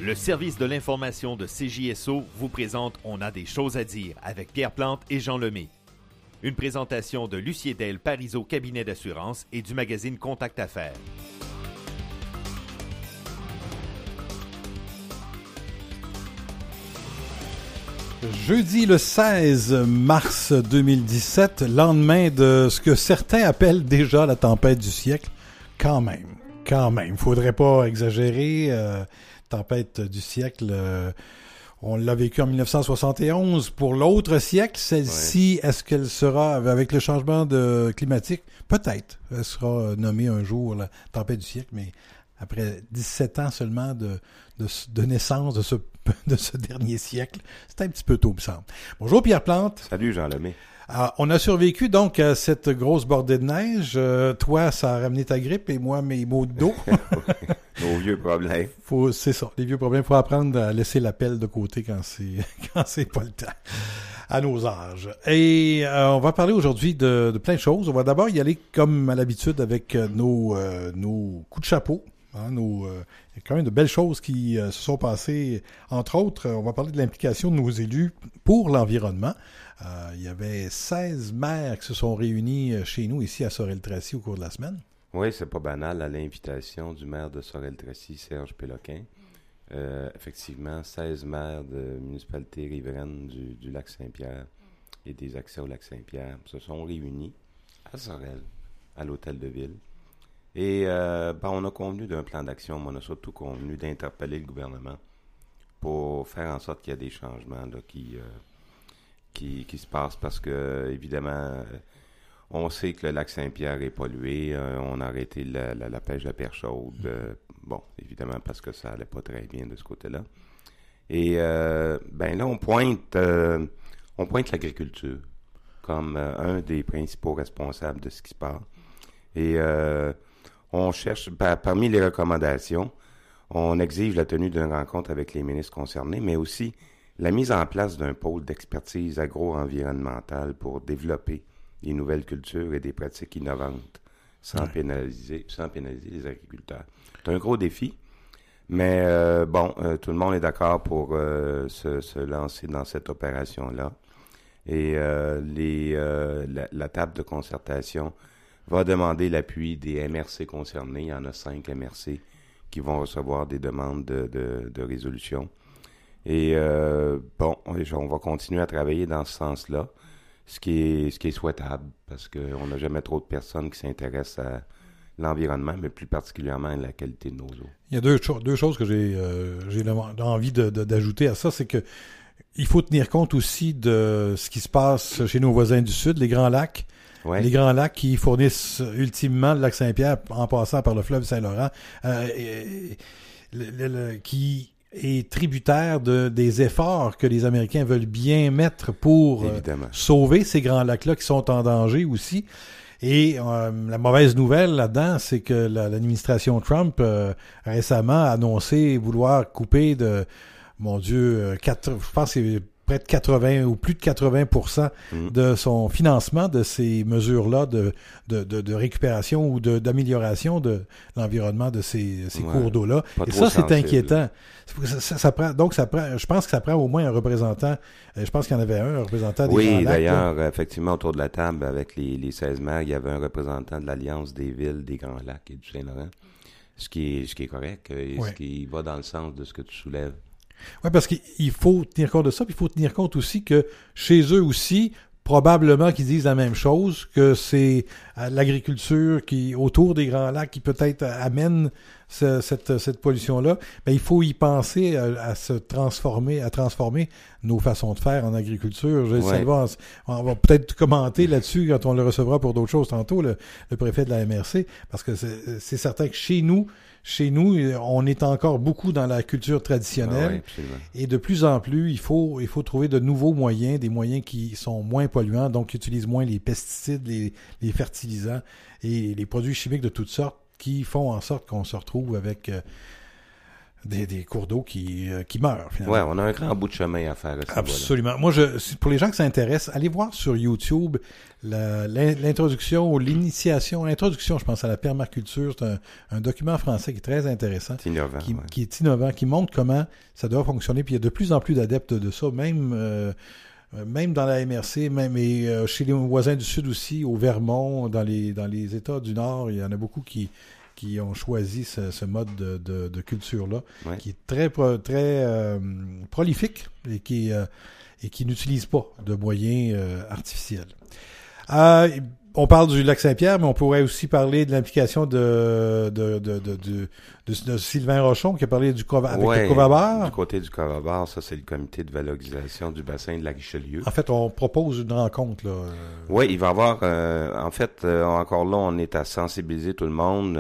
Le service de l'information de CJSO vous présente On a des choses à dire avec Pierre Plante et Jean Lemay. Une présentation de Lucier Del Parizeau Cabinet d'assurance et du magazine Contact Affaires. Jeudi le 16 mars 2017, lendemain de ce que certains appellent déjà la tempête du siècle. Quand même. Faudrait pas exagérer. Tempête du siècle, on l'a vécu en 1971. Pour l'autre siècle, celle-ci, Est-ce qu'elle sera, avec le changement climatique? Peut-être. Elle sera nommée un jour la tempête du siècle, mais après 17 ans seulement de naissance de ce dernier siècle, c'est un petit peu tôt, me semble. Bonjour Pierre Plante. Salut Jean Lemay. On a survécu donc à cette grosse bordée de neige. Toi, ça a ramené ta grippe et moi, mes maux de dos. Nos vieux problèmes. C'est ça, les vieux problèmes. Il faut apprendre à laisser la pelle de côté quand c'est pas le temps, à nos âges. Et on va parler aujourd'hui de plein de choses. On va d'abord y aller comme à l'habitude avec nos coups de chapeau. Il y a quand même de belles choses qui se sont passées. Entre autres, on va parler de l'implication de nos élus pour l'environnement. Il y avait 16 maires qui se sont réunis chez nous ici à Sorel-Tracy au cours de la semaine. Oui, c'est pas banal, à l'invitation du maire de Sorel-Tracy, Serge Péloquin. Effectivement, 16 maires de municipalités riveraines du lac Saint-Pierre et des accès au lac Saint-Pierre se sont réunis à Sorel, à l'hôtel de ville. Et on a convenu d'un plan d'action, mais on a surtout convenu d'interpeller le gouvernement pour faire en sorte qu'il y ait des changements là, qui se passent parce que, évidemment, on sait que le lac Saint-Pierre est pollué. On a arrêté la pêche de perche chaude. Évidemment, parce que ça allait pas très bien de ce côté-là. Et là, on pointe l'agriculture comme un des principaux responsables de ce qui se passe. Et on cherche, parmi les recommandations, on exige la tenue d'une rencontre avec les ministres concernés, mais aussi la mise en place d'un pôle d'expertise agro-environnementale pour développer des nouvelles cultures et des pratiques innovantes sans pénaliser les agriculteurs. C'est un gros défi, mais tout le monde est d'accord pour se lancer dans cette opération-là. Et la table de concertation va demander l'appui des MRC concernés. Il y en a 5 MRC qui vont recevoir des demandes de résolution. Et on va continuer à travailler dans ce sens-là, ce qui est souhaitable, parce qu'on n'a jamais trop de personnes qui s'intéressent à l'environnement, mais plus particulièrement à la qualité de nos eaux. Il y a deux choses que j'ai envie d'ajouter à ça, c'est que il faut tenir compte aussi de ce qui se passe chez nos voisins du Sud, les Grands Lacs. Ouais. Les Grands Lacs qui fournissent ultimement le lac Saint-Pierre en passant par le fleuve Saint-Laurent, qui est tributaire des efforts que les Américains veulent bien mettre pour sauver ces Grands Lacs-là qui sont en danger aussi. Et la mauvaise nouvelle là-dedans, c'est que l'administration Trump récemment a annoncé vouloir couper je pense que c'est près de 80 ou plus de 80% de son financement de ces mesures-là de récupération ou d'amélioration de l'environnement de ces cours d'eau-là. Et ça, c'est inquiétant. Je pense que ça prend au moins un représentant. Je pense qu'il y en avait un représentant des Grands Lacs. Oui, d'ailleurs, effectivement, autour de la table, avec les 16 maires, il y avait un représentant de l'Alliance des villes des Grands Lacs et du Saint-Laurent, ce qui est correct et ce qui va dans le sens de ce que tu soulèves. Oui, parce qu'il faut tenir compte de ça, puis il faut tenir compte aussi que chez eux aussi, probablement qu'ils disent la même chose, que c'est l'agriculture qui autour des Grands Lacs qui peut-être amène cette pollution-là. Mais il faut y penser à transformer nos façons de faire en agriculture. On va peut-être commenter là-dessus quand on le recevra pour d'autres choses tantôt, le préfet de la MRC, parce que c'est certain que chez nous, on est encore beaucoup dans la culture traditionnelle et de plus en plus, il faut trouver de nouveaux moyens, des moyens qui sont moins polluants, donc qui utilisent moins les pesticides, les fertilisants et les produits chimiques de toutes sortes qui font en sorte qu'on se retrouve avec des cours d'eau qui meurent, finalement. Ouais, on a un grand bout de chemin à faire à ce niveau-là. Absolument. Moi, pour les gens qui s'intéressent, allez voir sur YouTube l'introduction ou l'initiation, je pense, à la permaculture. C'est un document français qui est très intéressant. C'est innovant. Qui est innovant, qui montre comment ça doit fonctionner. Puis il y a de plus en plus d'adeptes de ça, même dans la MRC, et chez les voisins du Sud aussi, au Vermont, dans les États du Nord, il y en a beaucoup qui ont choisi ce mode de culture-là, qui est très prolifique et qui n'utilise pas de moyens artificiels. On parle du lac Saint-Pierre, mais on pourrait aussi parler de l'implication de Sylvain Rochon, qui a parlé avec le Covabar. Du côté du Covabar, ça c'est le comité de valorisation du bassin de la Richelieu. En fait, on propose une rencontre, là. Oui, il va y avoir, encore là, on est à sensibiliser tout le monde,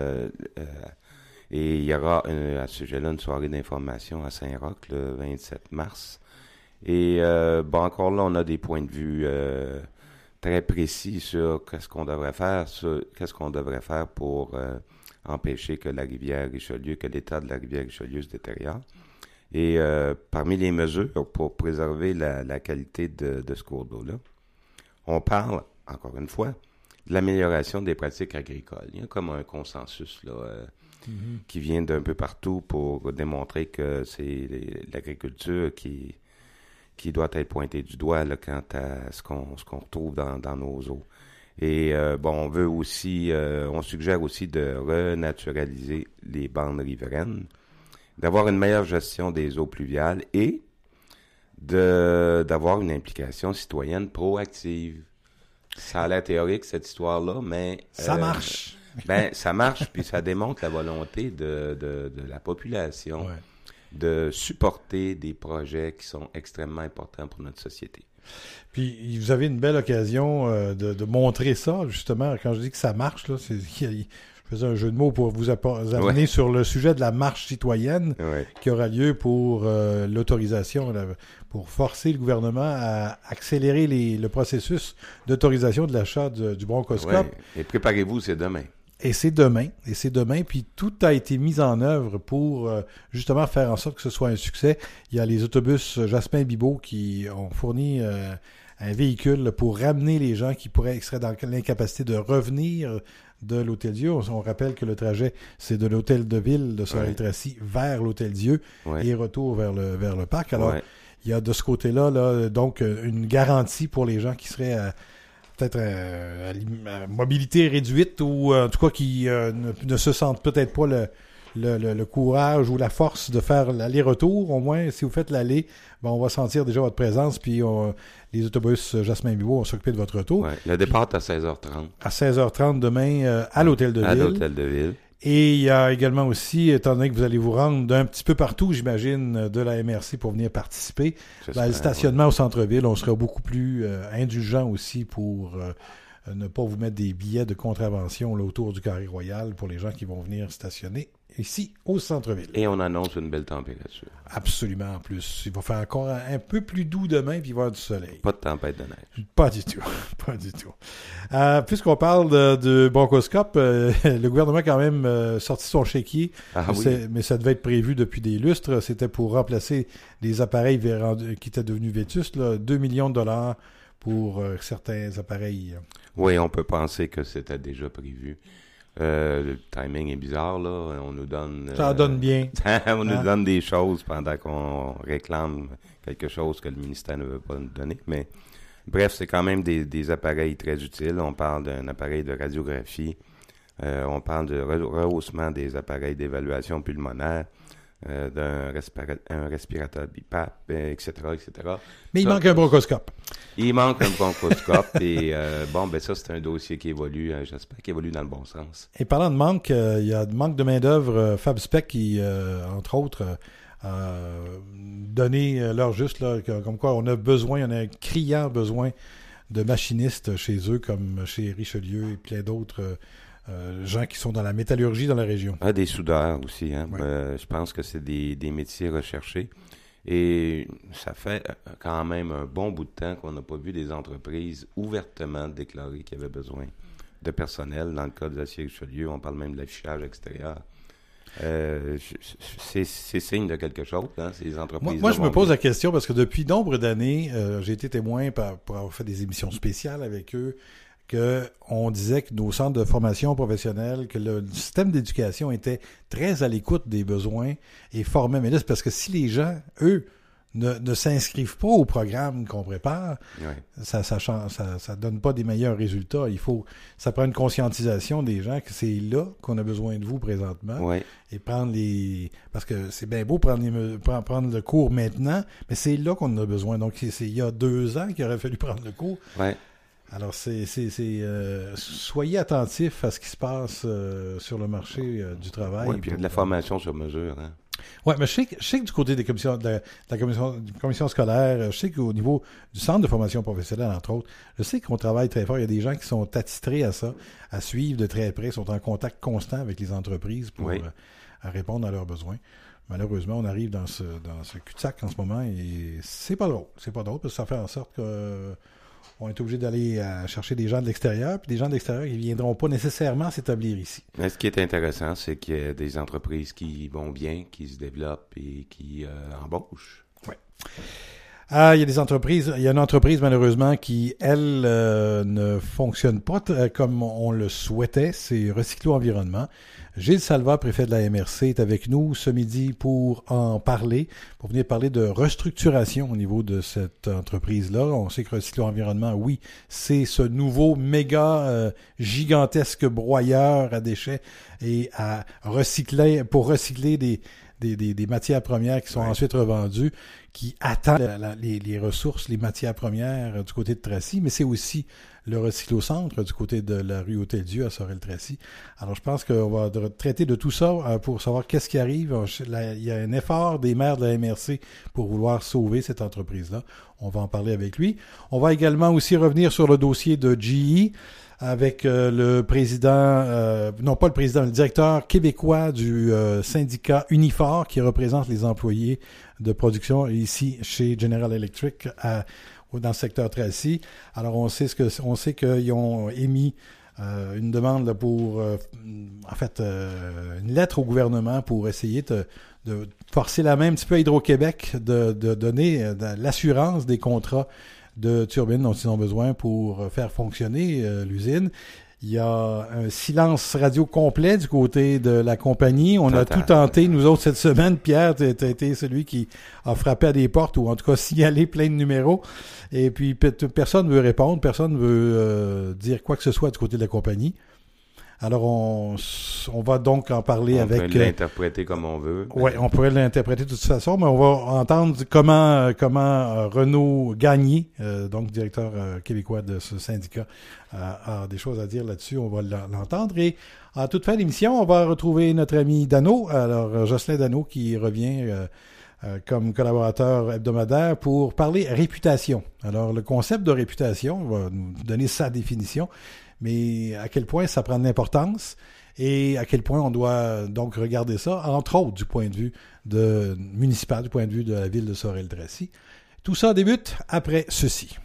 et il y aura à ce sujet-là une soirée d'information à Saint-Roch le 27 mars. Et encore là, on a des points de vue très précis sur qu'est-ce qu'on devrait faire pour empêcher que la rivière Richelieu, que l'état de la rivière Richelieu se détériore. Et parmi les mesures pour préserver la qualité de ce cours d'eau-là, on parle, encore une fois, de l'amélioration des pratiques agricoles. Il y a comme un consensus là, qui vient d'un peu partout pour démontrer que c'est l'agriculture qui doit être pointée du doigt là, quant à ce qu'on retrouve dans nos eaux. Et on veut aussi, on suggère aussi de renaturaliser les bandes riveraines, d'avoir une meilleure gestion des eaux pluviales et d'avoir une implication citoyenne proactive. Ça a l'air théorique, cette histoire-là, mais... Ça marche! Ça marche, puis ça démontre la volonté de la population de supporter des projets qui sont extrêmement importants pour notre société. Puis, vous avez une belle occasion de montrer ça, justement. Quand je dis que ça marche, là, je faisais un jeu de mots pour vous amener sur le sujet de la marche citoyenne qui aura lieu pour l'autorisation, pour forcer le gouvernement à accélérer le processus d'autorisation de l'achat du bronchoscope. Et préparez-vous, c'est demain. Et c'est demain, puis tout a été mis en œuvre pour justement faire en sorte que ce soit un succès. Il y a les autobus Jasmin Bibeau qui ont fourni un véhicule pour ramener les gens qui seraient dans l'incapacité de revenir de l'Hôtel-Dieu. On rappelle que le trajet, c'est de l'Hôtel de Ville de Sorel-Tracy vers l'Hôtel-Dieu et retour vers le parc. Alors, il y a de ce côté-là, donc, une garantie pour les gens qui seraient peut-être à mobilité réduite ou en tout cas qui ne se sentent peut-être pas le courage ou la force de faire l'aller-retour. Au moins, si vous faites l'aller, on va sentir déjà votre présence, puis les autobus Jasmin Bibeau vont s'occuper de votre retour. Ouais, le départ est à 16h30. À 16h30 demain à l'Hôtel de Ville. À l'Hôtel de Ville. Et il y a également aussi, étant donné que vous allez vous rendre d'un petit peu partout, j'imagine, de la MRC pour venir participer, le stationnement au centre-ville, on sera beaucoup plus indulgent aussi pour ne pas vous mettre des billets de contravention là, autour du Carré Royal pour les gens qui vont venir stationner ici au centre-ville. Et on annonce une belle température. Absolument, en plus. Il va faire encore un peu plus doux demain, puis il va y avoir du soleil. Pas de tempête de neige. Pas du tout. Pas du tout. Puisqu'on parle de bronchoscope, le gouvernement a quand même sorti son chéquier, mais ça devait être prévu depuis des lustres. C'était pour remplacer des appareils qui étaient devenus vétustes, 2 millions de dollars pour certains appareils. Oui, on peut penser que c'était déjà prévu. Le timing est bizarre, là. On nous donne... Ça donne bien. On nous donne des choses pendant qu'on réclame quelque chose que le ministère ne veut pas nous donner. Mais bref, c'est quand même des appareils très utiles. On parle d'un appareil de radiographie. On parle de rehaussement des appareils d'évaluation pulmonaire. Un respirateur BiPAP, etc., etc. Mais il manque un bronchoscope. Il manque un bronchoscope et ça, c'est un dossier qui évolue, j'espère qu'il évolue dans le bon sens. Et parlant de manque, il y a de manque de main-d'œuvre. FabSpec qui, entre autres, a donné l'heure juste, là, comme quoi on a un criant besoin de machinistes chez eux, comme chez Richelieu et plein d'autres gens qui sont dans la métallurgie dans la région. Des soudeurs aussi. Je pense que c'est des métiers recherchés. Et ça fait quand même un bon bout de temps qu'on n'a pas vu des entreprises ouvertement déclarer qu'il y avait besoin de personnel. Dans le cas de l'Acier Richelieu, on parle même de l'affichage extérieur. C'est signe de quelque chose, hein, ces entreprises. Moi je me pose la question parce que depuis nombre d'années, j'ai été témoin pour avoir fait des émissions spéciales avec eux, qu'on disait que nos centres de formation professionnelle, que le système d'éducation était très à l'écoute des besoins et formait. Mais là, c'est parce que si les gens, eux, ne s'inscrivent pas au programme qu'on prépare, ça donne pas des meilleurs résultats. Ça prend une conscientisation des gens que c'est là qu'on a besoin de vous présentement. Et parce que c'est bien beau prendre le cours maintenant, mais c'est là qu'on en a besoin. Donc, c'est il y a 2 ans qu'il aurait fallu prendre le cours. Alors, soyez attentifs à ce qui se passe sur le marché du travail. Oui, puis il y a de la formation sur mesure, hein. Oui, mais je sais que du côté des commissions, de la commission scolaire, je sais qu'au niveau du centre de formation professionnelle, entre autres, je sais qu'on travaille très fort. Il y a des gens qui sont attitrés à ça, à suivre de très près, sont en contact constant avec les entreprises pour à répondre à leurs besoins. Malheureusement, on arrive dans ce cul-de-sac en ce moment et c'est pas drôle. C'est pas drôle parce que ça fait en sorte que on est obligé d'aller chercher des gens de l'extérieur, puis des gens de l'extérieur qui ne viendront pas nécessairement s'établir ici. Mais ce qui est intéressant, c'est qu'il y a des entreprises qui vont bien, qui se développent et qui embauchent. Oui. Il y a des entreprises, il y a une entreprise malheureusement qui, elle, ne fonctionne pas comme on le souhaitait, c'est Recyclo Environnement. Gilles Salva, préfet de la MRC, est avec nous ce midi pour en parler, pour venir parler de restructuration au niveau de cette entreprise-là. On sait que Recyclo Environnement, oui, c'est ce nouveau méga gigantesque broyeur à déchets et pour recycler des matières premières qui sont ensuite revendues, qui attend les ressources, les matières premières du côté de Tracy, mais c'est aussi le recyclocentre du côté de la rue Hôtel-Dieu à Sorel-Tracy. Alors, je pense qu'on va traiter de tout ça pour savoir qu'est-ce qui arrive. Il y a un effort des maires de la MRC pour vouloir sauver cette entreprise-là. On va en parler avec lui. On va également aussi revenir sur le dossier de GE avec le président, le directeur québécois du syndicat Unifor qui représente les employés de production ici chez General Electric dans le secteur Tracy. Alors on sait qu'ils ont émis une demande là, pour une lettre au gouvernement pour essayer de forcer la main un petit peu à Hydro-Québec de donner l'assurance des contrats de turbines dont ils ont besoin pour faire fonctionner l'usine. Il y a un silence radio complet du côté de la compagnie. On a tout tenté, nous autres, cette semaine. Pierre, tu as été celui qui a frappé à des portes ou en tout cas signalé plein de numéros. Et puis, personne ne veut répondre, personne ne veut dire quoi que ce soit du côté de la compagnie. Alors, on va donc en parler avec... On peut l'interpréter comme on veut. Oui, on pourrait l'interpréter de toute façon, mais on va entendre comment Renaud Gagné, donc directeur québécois de ce syndicat, a des choses à dire là-dessus. On va l'entendre. Et en toute fin d'émission, on va retrouver notre ami Dano, alors Jocelyn Dano, qui revient comme collaborateur hebdomadaire pour parler réputation. Alors, le concept de réputation, on va nous donner sa définition, mais à quel point ça prend de l'importance et à quel point on doit donc regarder ça, entre autres du point de vue municipal, du point de vue de la ville de Sorel-Tracy. Tout ça débute après ceci.